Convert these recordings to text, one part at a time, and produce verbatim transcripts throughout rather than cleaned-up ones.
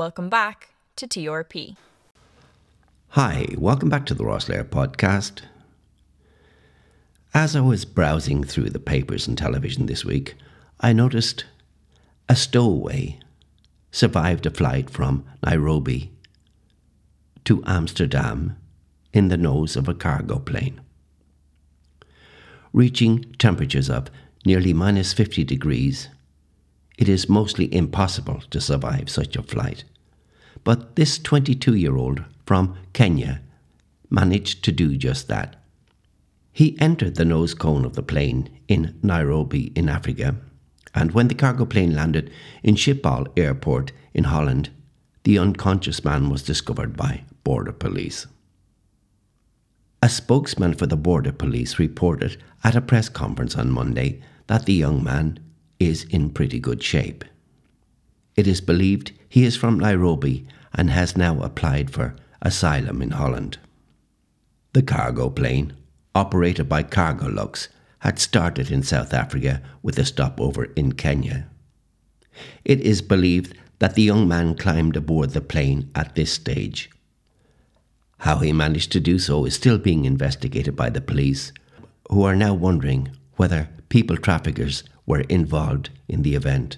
Welcome back to T R P. Hi, welcome back to the Rosslare podcast. As I was browsing through the papers and television this week, I noticed a stowaway survived a flight from Nairobi to Amsterdam in the nose of a cargo plane. Reaching temperatures of nearly minus fifty degrees, it is mostly impossible to survive such a flight. But this twenty-two-year-old from Kenya managed to do just that. He entered the nose cone of the plane in Nairobi in Africa, and when the cargo plane landed in Schiphol Airport in Holland, the unconscious man was discovered by border police. A spokesman for the border police reported at a press conference on Monday that the young man is in pretty good shape. It is believed he is from Nairobi and has now applied for asylum in Holland. The cargo plane, operated by Cargolux, had started in South Africa with a stopover in Kenya. It is believed that the young man climbed aboard the plane at this stage. How he managed to do so is still being investigated by the police, who are now wondering whether people traffickers were involved in the event.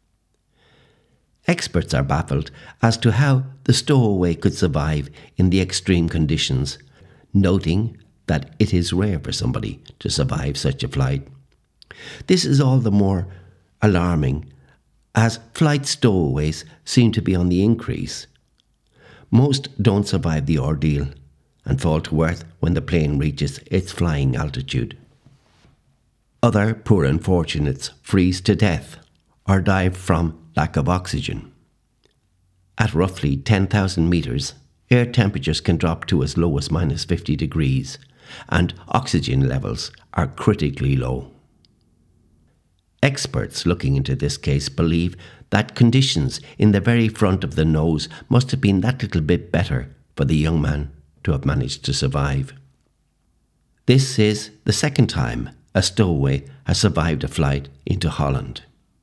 Experts are baffled as to how the stowaway could survive in the extreme conditions, noting that it is rare for somebody to survive such a flight. This is all the more alarming as flight stowaways seem to be on the increase. Most don't survive the ordeal and fall to earth when the plane reaches its flying altitude. Other poor unfortunates freeze to death or die from lack of oxygen. At roughly ten thousand metres, air temperatures can drop to as low as minus fifty degrees, and oxygen levels are critically low. Experts looking into this case believe that conditions in the very front of the nose must have been that little bit better for the young man to have managed to survive. This is the second time a stowaway has survived a flight into Holland.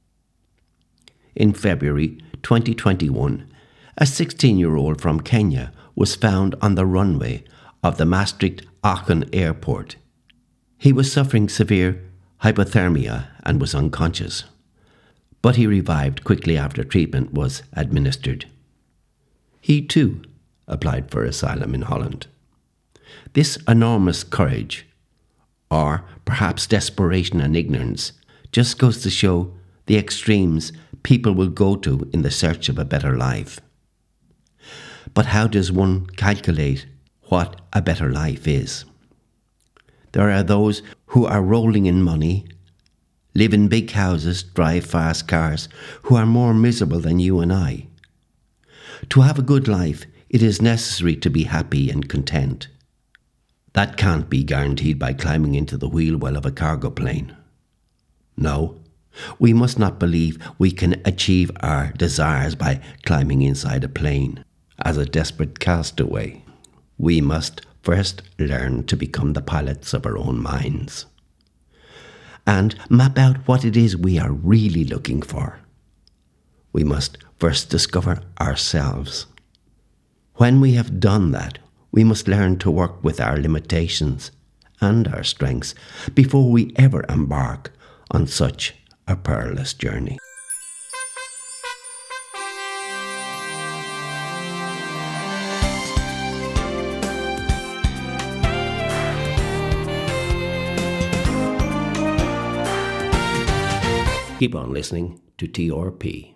In February twenty twenty-one, a sixteen-year-old from Kenya was found on the runway of the Maastricht Aachen Airport. He was suffering severe hypothermia and was unconscious, but he revived quickly after treatment was administered. He too applied for asylum in Holland. This enormous courage, or perhaps desperation and ignorance, just goes to show the extremes people will go to in the search of a better life. But how does one calculate what a better life is? There are those who are rolling in money, live in big houses, drive fast cars, who are more miserable than you and I. To have a good life, it is necessary to be happy and content. That can't be guaranteed by climbing into the wheel well of a cargo plane. No, we must not believe we can achieve our desires by climbing inside a plane as a desperate castaway. We must first learn to become the pilots of our own minds and map out what it is we are really looking for. We must first discover ourselves. When we have done that, we must learn to work with our limitations and our strengths before we ever embark on such a perilous journey. Keep on listening to T R P.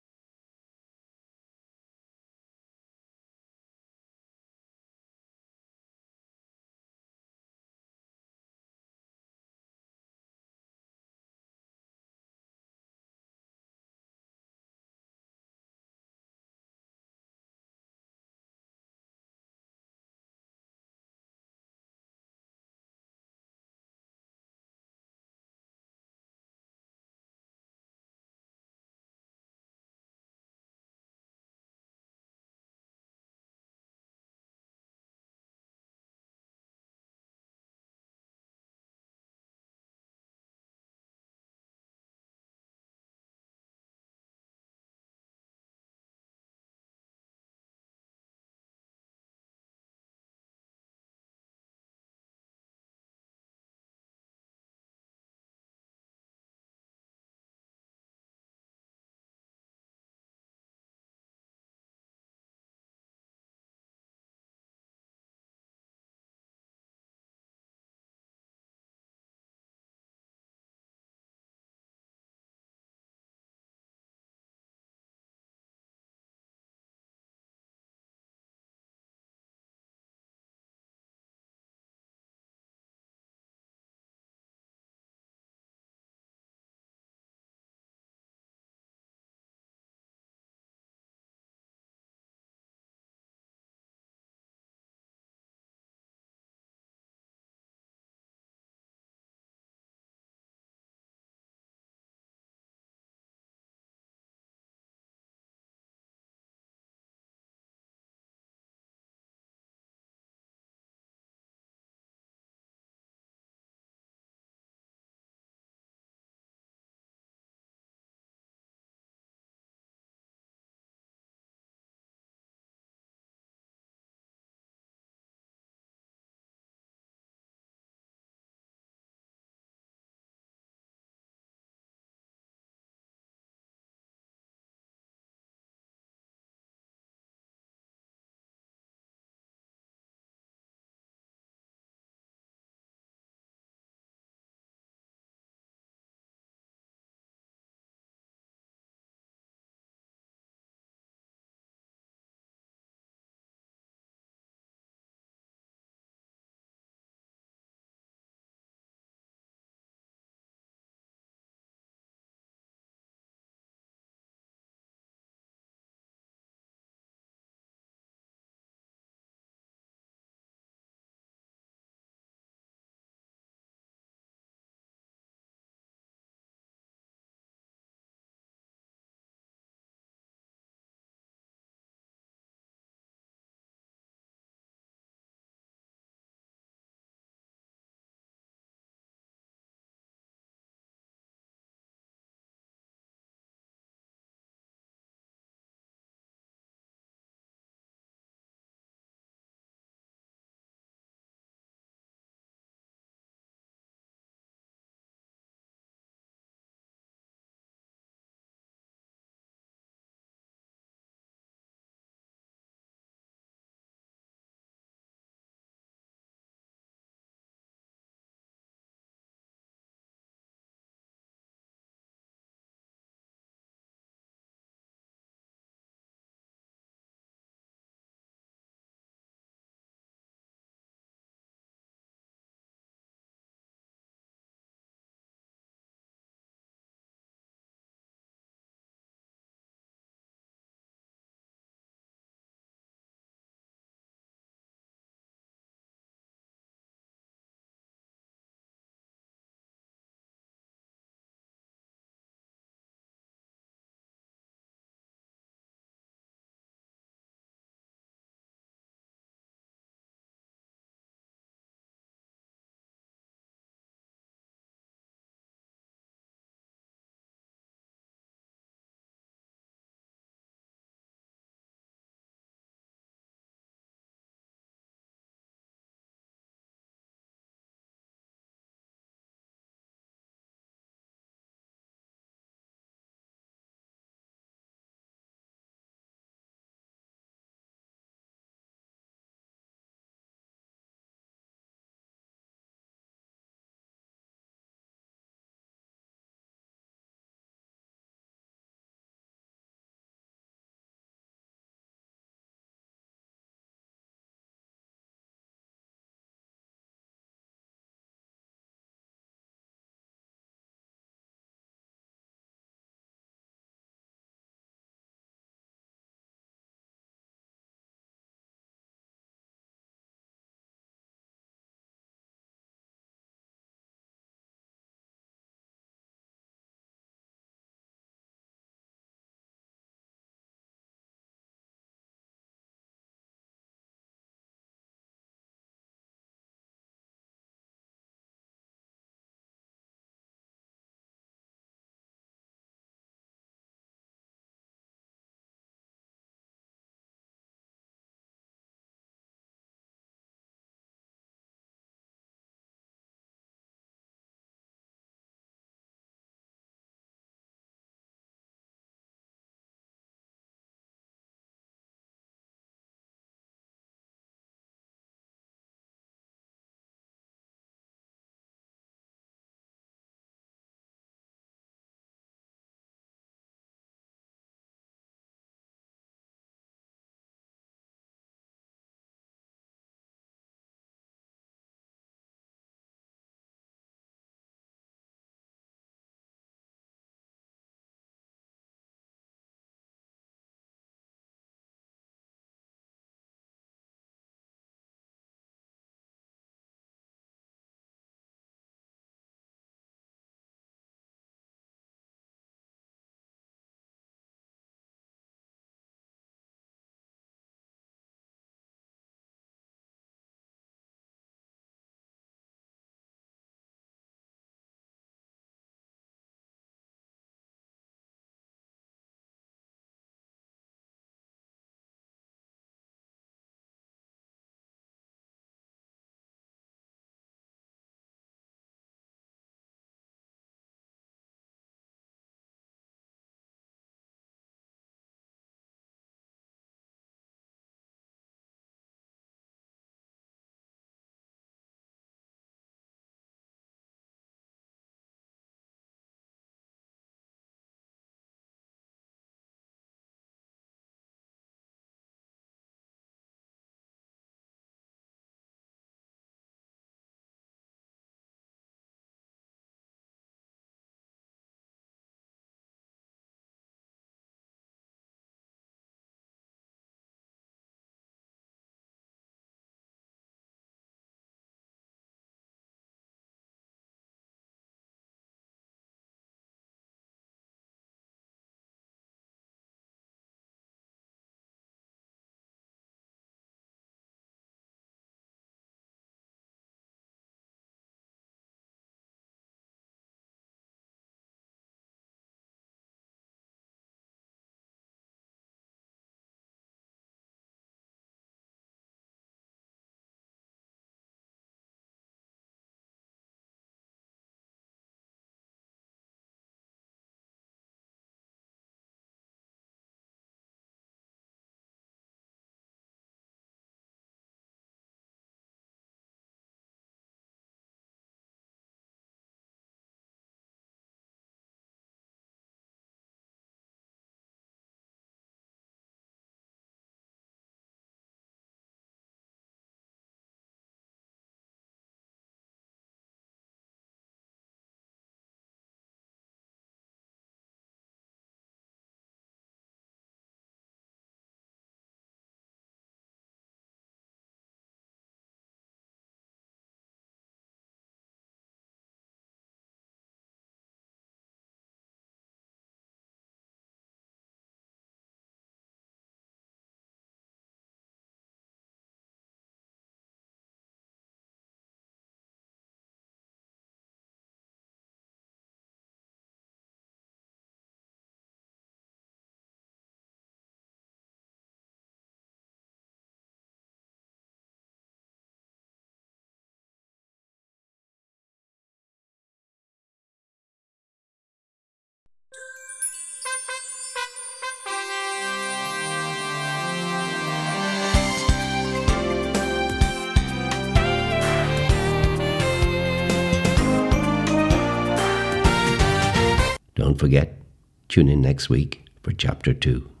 Don't forget, tune in next week for Chapter two.